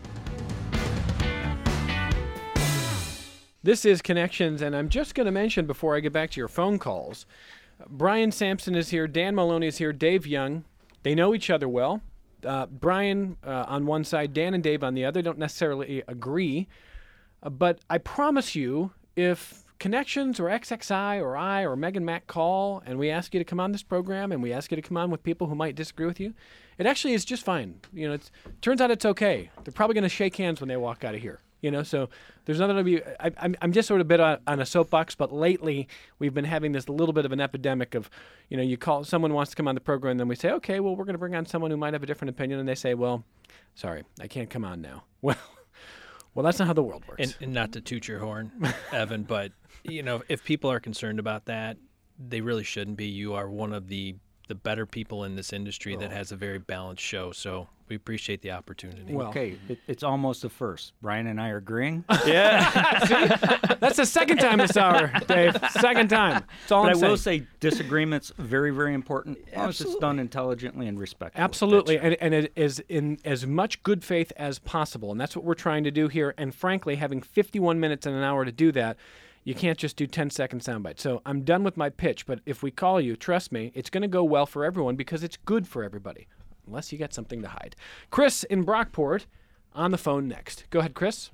This is Connections, and I'm just going to mention before I get back to your phone calls, Brian Sampson is here, Dan Maloney is here, Dave Young. They know each other well. Uh, Brian uh, on one side, Dan and Dave on the other, don't necessarily agree. Uh, but I promise you, if Connections or X X I or I or Megan Mack call and we ask you to come on this program and we ask you to come on with people who might disagree with you, it actually is just fine. You know, it turns out it's okay. They're probably going to shake hands when they walk out of here. You know, so there's nothing to be. I, I'm I'm just sort of a bit on, on a soapbox, but lately we've been having this little bit of an epidemic of, you know, you call someone wants to come on the program, and then we say, okay, well, we're going to bring on someone who might have a different opinion, and they say, well, sorry, I can't come on now. Well, well, that's not how the world works. And, and not to toot your horn, Evan, but you know, if people are concerned about that, they really shouldn't be. You are one of the the better people in this industry oh. that has a very balanced show. So we appreciate the opportunity. Well, okay, it, it's almost a first. Brian and I are agreeing. Yeah. See? That's the second time this hour, Dave. Second time. That's all but I'm I saying. will say disagreement's very, very important as long as it's done intelligently and respectfully. Absolutely, and, and it is in as much good faith as possible, and that's what we're trying to do here. And frankly, having fifty-one minutes in an hour to do that, you can't just do ten-second sound bites. So I'm done with my pitch, but if we call you, trust me, it's going to go well for everyone because it's good for everybody, unless you got something to hide. Chris in Brockport on the phone next. Go ahead, Chris.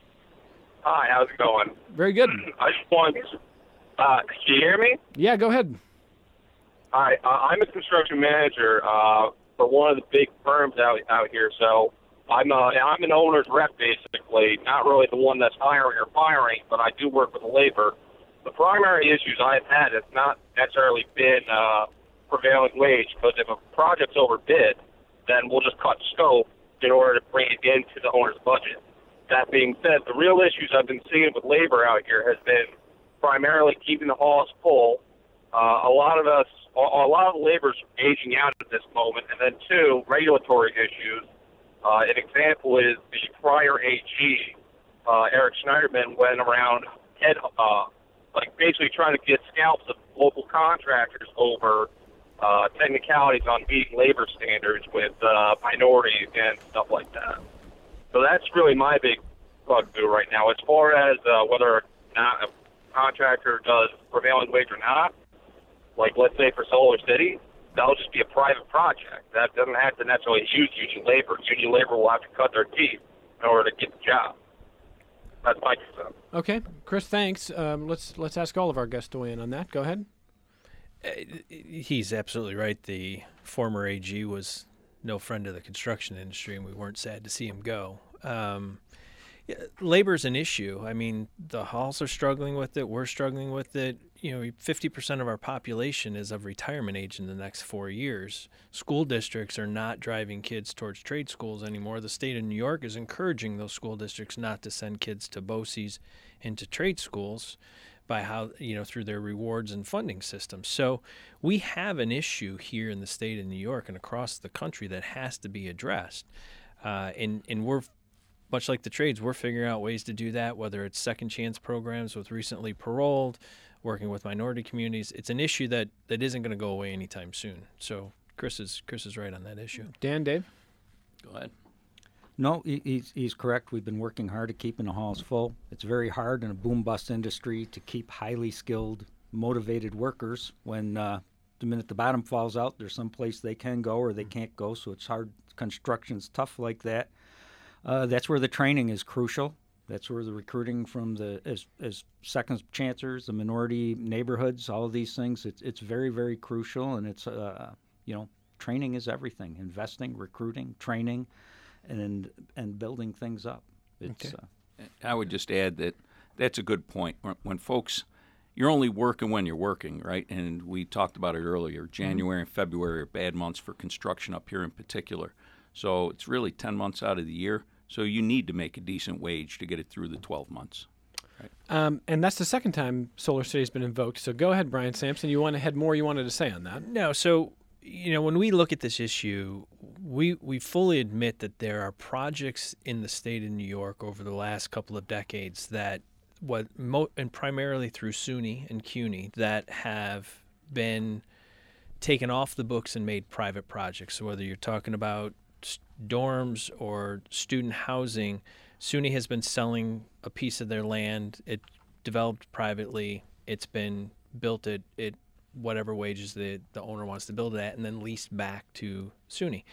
Hi, how's it going? Very good. I just want uh, can you hear me? Yeah, go ahead. Hi, uh, I'm a construction manager uh, for one of the big firms out out here, so I'm a, I'm an owner's rep, basically, not really the one that's hiring or firing, but I do work with the labor. The primary issues I've had has not necessarily been uh, prevailing wage, because if a project's overbid, then we'll just cut scope in order to bring it into the owner's budget. That being said, the real issues I've been seeing with labor out here has been primarily keeping the halls full. Uh, a lot of us, a, a lot of the labor's aging out at this moment, and then two, regulatory issues. Uh, an example is the prior A G, uh, Eric Schneiderman, went around head, uh, like basically trying to get scalps of local contractors over uh, technicalities on meeting labor standards with uh, minorities and stuff like that. So that's really my big bugaboo right now. As far as uh, whether or not a contractor does prevailing wage or not, like let's say for Solar City, that'll just be a private project. That doesn't have to necessarily use union labor. Union labor will have to cut their teeth in order to get the job. That's my concern. Okay, Chris, thanks. Um, let's let's ask all of our guests to weigh in on that. Go ahead. Uh, he's absolutely right. The former A G was no friend of the construction industry, and we weren't sad to see him go. Um, yeah, labor's an issue. I mean, the halls are struggling with it. We're struggling with it. You know, fifty percent of our population is of retirement age in the next four years. School districts are not driving kids towards trade schools anymore. The state of New York is encouraging those school districts not to send kids to B O C Es into trade schools by how, you know, through their rewards and funding systems. So we have an issue here in the state of New York and across the country that has to be addressed. Uh, and, and we're, much like the trades, we're figuring out ways to do that, whether it's second chance programs with recently paroled, working with minority communities. It's an issue that, that isn't going to go away anytime soon. So Chris is Chris is right on that issue. Dan, Dave? Go ahead. No, he, he's, he's correct. We've been working hard at keeping the halls full. It's very hard in a boom-bust industry to keep highly skilled, motivated workers when uh, the minute the bottom falls out, there's some place they can go or they can't go, so it's hard. Construction's tough like that. Uh, that's where the training is crucial. That's where the recruiting from the as as second chancers, the minority neighborhoods, all of these things. It's it's very very crucial, and it's uh you know training is everything. Investing, recruiting, training, and and building things up. It's, okay. uh, I would just add that that's a good point. When, when folks, you're only working when you're working, right? And we talked about it earlier. January and February are bad months for construction up here in particular. So it's really ten months out of the year. So you need to make a decent wage to get it through the twelve months. Right? Um, and that's the second time Solar City has been invoked. So go ahead, Brian Sampson. You want to had more you wanted to say on that? No. So, you know, when we look at this issue, we, we fully admit that there are projects in the state of New York over the last couple of decades that, what mo- and primarily through SUNY and CUNY, that have been taken off the books and made private projects. So whether you're talking about dorms or student housing, SUNY has been selling a piece of their land. It developed privately. It's been built at, at whatever wages the, the owner wants to build it at, and then leased back to SUNY.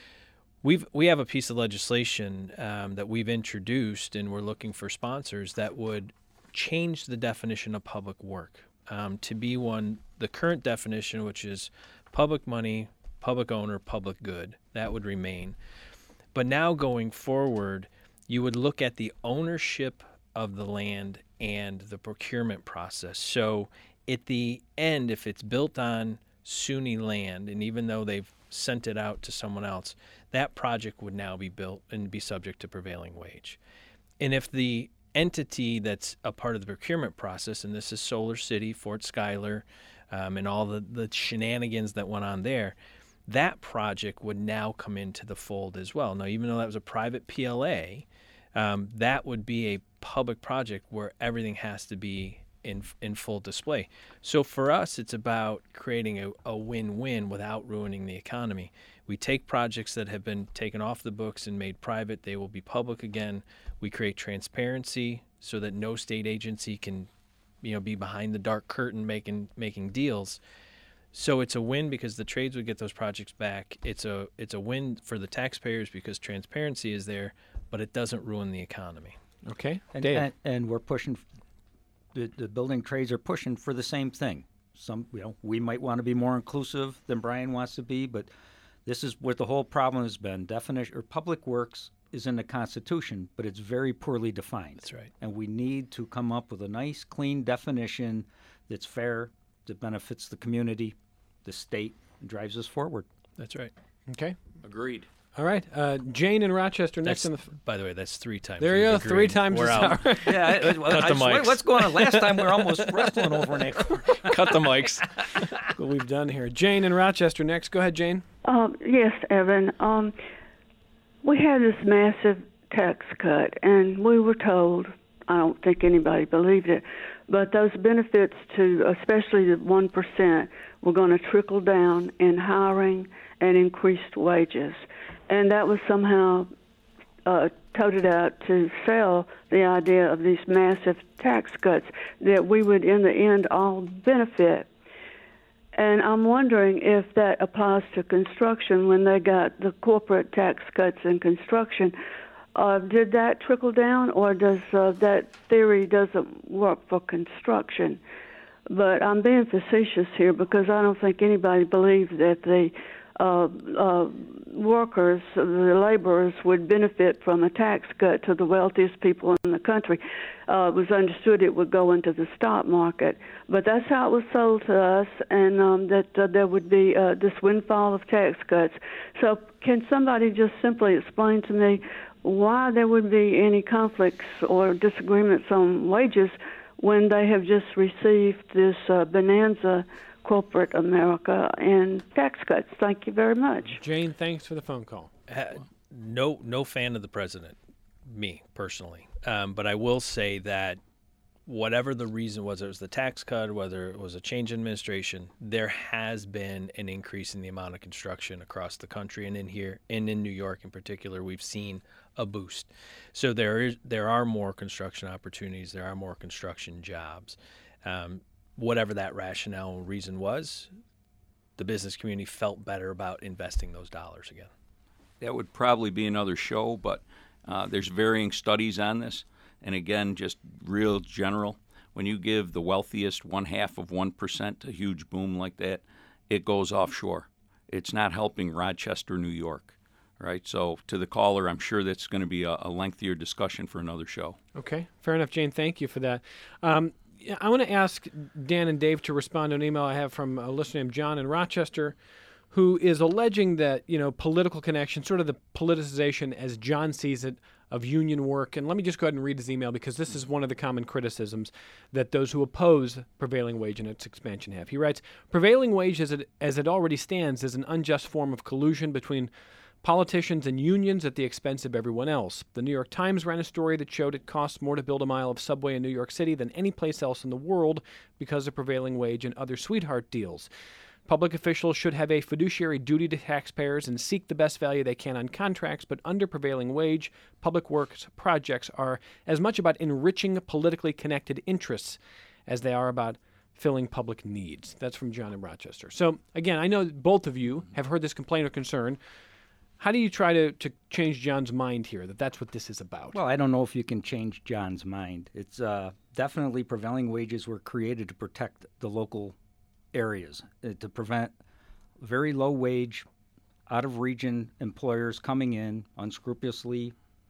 We've we have a piece of legislation um, that we've introduced, and we're looking for sponsors that would change the definition of public work um, to be one, the current definition, which is public money, public owner, public good. That would remain. But now going forward, you would look at the ownership of the land and the procurement process. So at the end, if it's built on S U N Y land, and even though they've sent it out to someone else, that project would now be built and be subject to prevailing wage. And if the entity that's a part of the procurement process, and this is Solar City, Fort Schuyler, um, and all the, the shenanigans that went on there, that project would now come into the fold as well. Now, even though that was a private P L A, um, that would be a public project where everything has to be in in full display. So for us, it's about creating a, a win-win without ruining the economy. We take projects that have been taken off the books and made private. They will be public again. We create transparency so that no state agency can, you know, be behind the dark curtain making making deals. So it's a win because the trades would get those projects back. It's a it's a win for the taxpayers because transparency is there, but it doesn't ruin the economy. Okay, And, Dave. and, and we're pushing, the, the building trades are pushing for the same thing. Some, you know, we might want to be more inclusive than Brian wants to be, but this is what the whole problem has been. Definition or public works is in the Constitution, but it's very poorly defined. That's right. And we need to come up with a nice, clean definition that's fair, that benefits the community, the state, and drives us forward. That's right. Okay. Agreed. All right. Uh, Jane in Rochester next That's, on the. F- by the way, that's three times. there you we've go. Three agreed. times We're this out. hour. Yeah, I, I, Cut I the swear, mics. what's going on? Last time we were almost wrestling over an acre. Cut the mics. What we've done here. Jane in Rochester next. Go ahead, Jane. Um, yes, Evan. Um, we had this massive tax cut, and we were told, I don't think anybody believed it, but those benefits to especially the one percent were going to trickle down in hiring and increased wages. And that was somehow uh, toted out to sell the idea of these massive tax cuts that we would in the end all benefit. And I'm wondering if that applies to construction when they got the corporate tax cuts in construction. Uh, did that trickle down, or does uh, that theory doesn't work for construction? But I'm being facetious here because I don't think anybody believes that the uh, uh, workers, the laborers, would benefit from a tax cut to the wealthiest people in the country. Uh, it was understood it would go into the stock market, but that's how it was sold to us, and um, that uh, there would be uh, this windfall of tax cuts. So can somebody just simply explain to me why there would be any conflicts or disagreements on wages when they have just received this uh, bonanza corporate America and tax cuts? Thank you very much. Jane, thanks for the phone call. Uh, no, no fan of the president, me personally. Um, but I will say that whatever the reason was, it was the tax cut, whether it was a change in administration, there has been an increase in the amount of construction across the country, and in here, and in New York in particular, we've seen a boost. So there is, there are more construction opportunities, there are more construction jobs. Um, whatever that rationale and reason was, the business community felt better about investing those dollars again. That would probably be another show, but uh, there's varying studies on this. And again, just real general, when you give the wealthiest one half of one percent a huge boom like that, it goes offshore. It's not helping Rochester, New York, right? So to the caller, I'm sure that's going to be a, a lengthier discussion for another show. Okay, fair enough, Jane. Thank you for that. Um, yeah, I want to ask Dan and Dave to respond to an email I have from a listener named John in Rochester, who is alleging that, you know, political connection, sort of the politicization as John sees it, of union work. And let me just go ahead and read his email because this is one of the common criticisms that those who oppose prevailing wage and its expansion have. He writes, prevailing wage as it, as it already stands is an unjust form of collusion between politicians and unions at the expense of everyone else. The New York Times ran a story that showed it costs more to build a mile of subway in New York City than any place else in the world because of prevailing wage and other sweetheart deals. Public officials should have a fiduciary duty to taxpayers and seek the best value they can on contracts, but under prevailing wage, public works projects are as much about enriching politically connected interests as they are about filling public needs. That's from John in Rochester. So, again, I know both of you have heard this complaint or concern. How do you try to, to change John's mind here, that that's what this is about? Well, I don't know if you can change John's mind. It's uh, definitely prevailing wages were created to protect the local areas, uh, to prevent very low wage, out of region employers coming in, unscrupulously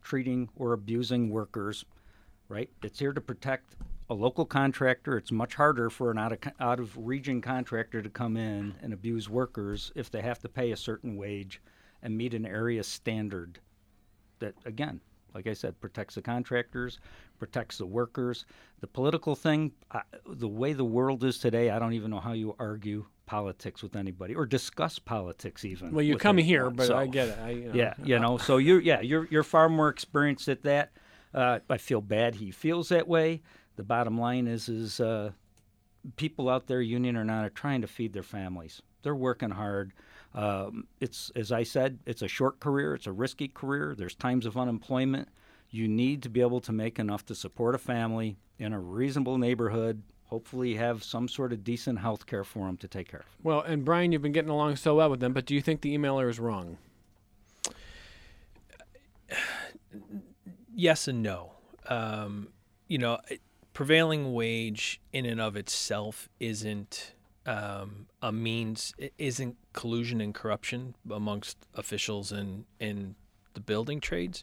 mistreating or abusing workers, right? It's here to protect a local contractor. It's much harder for an out of, out of region contractor to come in and abuse workers if they have to pay a certain wage and meet an area standard that, again, like I said, protects the contractors, protects the workers. The political thing, I, the way the world is today, I don't even know how you argue politics with anybody or discuss politics even. Well, you with come anyone. here, but So, I get it. I, you know, yeah, you know, so you're yeah you're you're far more experienced at that. Uh, I feel bad he feels that way. The bottom line is is uh, people out there, union or not, are trying to feed their families. They're working hard. Um, it's as I said, it's a short career. It's a risky career. There's times of unemployment. You need to be able to make enough to support a family in a reasonable neighborhood. Hopefully have some sort of decent health care for them to take care of. Well, and Brian, you've been getting along so well with them, but do you think the emailer is wrong? Yes and no. Um, you know, prevailing wage in and of itself isn't um, a means, it isn't collusion and corruption amongst officials in, in the building trades.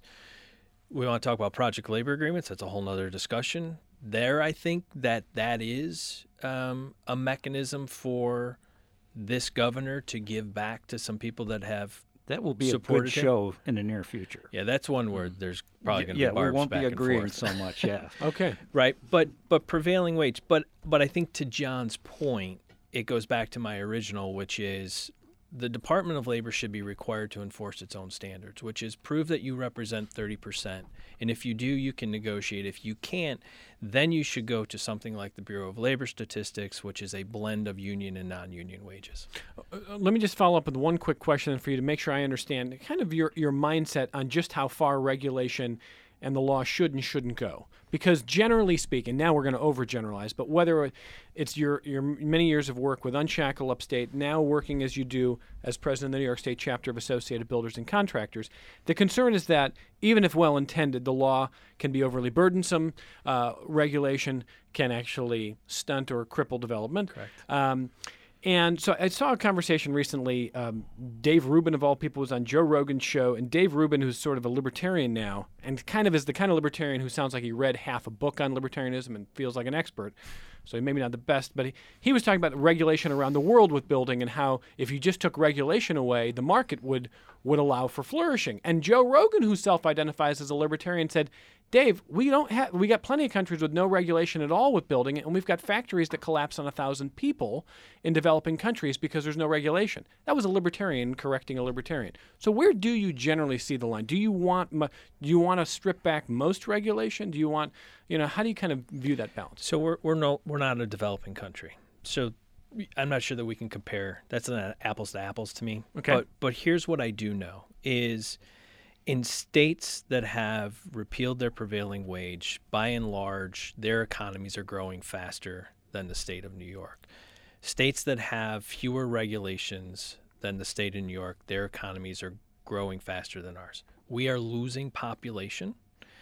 We want to talk about project labor agreements. That's a whole nother discussion. There, I think that that is um, a mechanism for this governor to give back to some people that have That will be a supported good him. show in the near future. Yeah, that's one where there's probably going to yeah, be barbs we won't back be and agreeing forth. so much. Yeah. Okay. Right, but but prevailing wage. But but I think to John's point, it goes back to my original, which is the Department of Labor should be required to enforce its own standards, which is prove that you represent thirty percent. And if you do, you can negotiate. If you can't, then you should go to something like the Bureau of Labor Statistics, which is a blend of union and non-union wages. Uh, let me just follow up with one quick question for you to make sure I understand kind of your, your mindset on just how far regulation and the law should and shouldn't go. Because generally speaking, now we're going to overgeneralize, but whether it's your, your many years of work with Unshackle Upstate, now working as you do as president of the New York State chapter of Associated Builders and Contractors, the concern is that even if well-intended, the law can be overly burdensome. Uh, regulation can actually stunt or cripple development. Correct. Um, And so I saw a conversation recently. Um, Dave Rubin, of all people, was on Joe Rogan's show. And Dave Rubin, who's sort of a libertarian now, and kind of is the kind of libertarian who sounds like he read half a book on libertarianism and feels like an expert. So maybe not the best, but he, he was talking about the regulation around the world with building and how if you just took regulation away, the market would, would allow for flourishing. And Joe Rogan, who self-identifies as a libertarian, said, Dave, we don't have we got plenty of countries with no regulation at all with building it, and we've got factories that collapse on a thousand people in developing countries because there's no regulation. That was a libertarian correcting a libertarian. So where do you generally see the line? Do you want do you want to strip back most regulation? Do you want, you know, how do you kind of view that balance? So we're we're no we're not a developing country. So I'm not sure that we can compare. That's not apples to apples to me. Okay. But but here's what I do know is in states that have repealed their prevailing wage, by and large, their economies are growing faster than the state of New York. States that have fewer regulations than the state of New York, their economies are growing faster than ours. We are losing population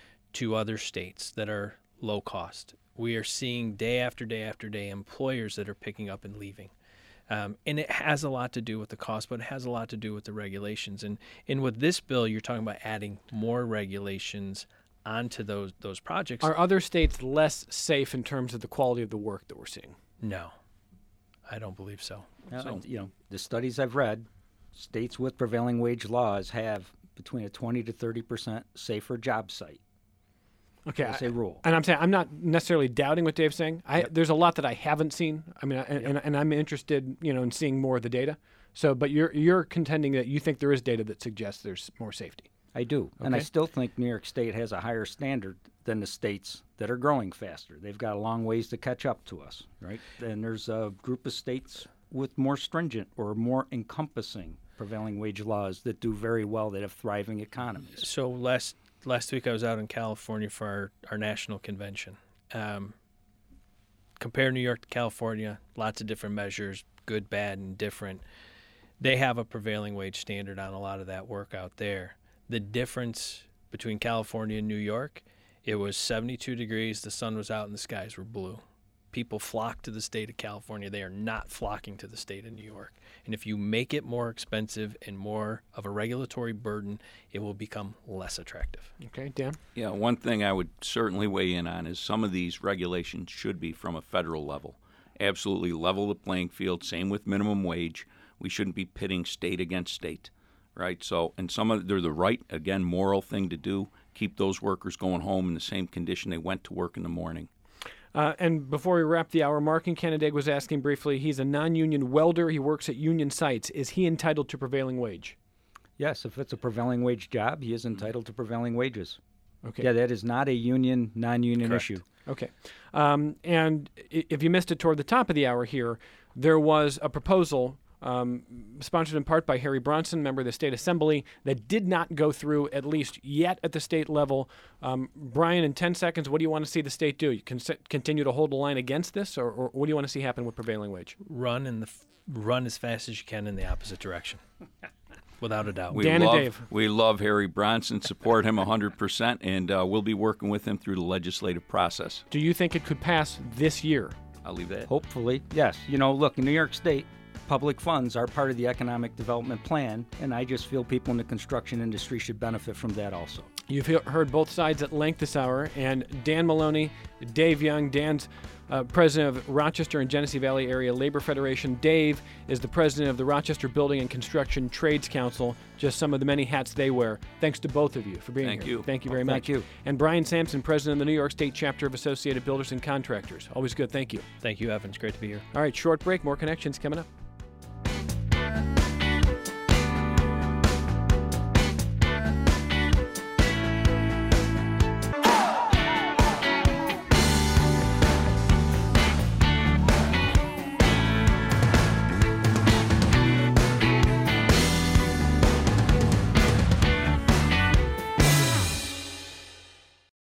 to other states that are low cost. We are seeing day after day after day employers that are picking up and leaving. Um, and it has a lot to do with the cost, but it has a lot to do with the regulations. And and with this bill, you're talking about adding more regulations onto those those projects. Are other states less safe in terms of the quality of the work that we're seeing? No, I don't believe so. Now, so you know, the studies I've read, states with prevailing wage laws have between a twenty to thirty percent safer job site. Okay, As I- a rule. and I'm saying I'm not necessarily doubting what Dave's saying. I, There's a lot that I haven't seen. I mean, I, and, and I'm interested, you know, in seeing more of the data. So, but you're you're contending that you think there is data that suggests there's more safety. I do. And I Okay. still think New York State has a higher standard than the states that are growing faster. They've got a long ways to catch up to us, right? And there's a group of states with more stringent or more encompassing prevailing wage laws that do very well, that have thriving economies. So last last week I was out in California for our, our national convention. Um, compare New York to California, lots of different measures, good, bad, and different. They have a prevailing wage standard on a lot of that work out there. The difference between California and New York, it was seventy-two degrees, the sun was out, and the skies were blue. people flock to the state of California. They are not flocking to the state of New York. And if you make it more expensive and more of a regulatory burden, it will become less attractive. Okay, Dan? Yeah, one thing I would certainly weigh in on is some of these regulations should be from a federal level. Absolutely level the playing field. Same with minimum wage. We shouldn't be pitting state against state, right? So, and some of they're the right, again, moral thing to do. Keep those workers going home in the same condition they went to work in the morning. Uh, and before we wrap the hour, Mark in Canandaigua was asking briefly, he's a non-union welder. He works at union sites. Is he entitled to prevailing wage? Yes, if it's a prevailing wage job, he is entitled to prevailing wages. Okay. Yeah, that is not a union, non-union Correct. issue. Okay. Um, and i- if you missed it toward the top of the hour here, there was a proposal um, sponsored in part by Harry Bronson, member of the State Assembly, that did not go through, at least yet at the state level. Um, Brian, in ten seconds, what do you want to see the state do? You can continue to hold the line against this, or, or what do you want to see happen with prevailing wage? Run in the f- run as fast as you can in the opposite direction, without a doubt. We Dan and love, Dave. We love Harry Bronson, support him one hundred percent, and uh, we'll be working with him through the legislative process. Do you think it could pass this year? I'll leave that. Hopefully, yes. You know, look, in New York State, public funds are part of the economic development plan, and I just feel people in the construction industry should benefit from that also. You've he- heard both sides at length this hour, and Dan Maloney, Dave Young. Dan's uh, president of Rochester and Genesee Valley Area Labor Federation. Dave is the president of the Rochester Building and Construction Trades Council, just some of the many hats they wear. Thanks to both of you for being Thank here. you. Thank you very Oh, much. thank you. And Brian Sampson, president of the New York State chapter of Associated Builders and Contractors. Always good. Thank you. Thank you, Evan. It's great to be here. All right, short break. More connections coming up.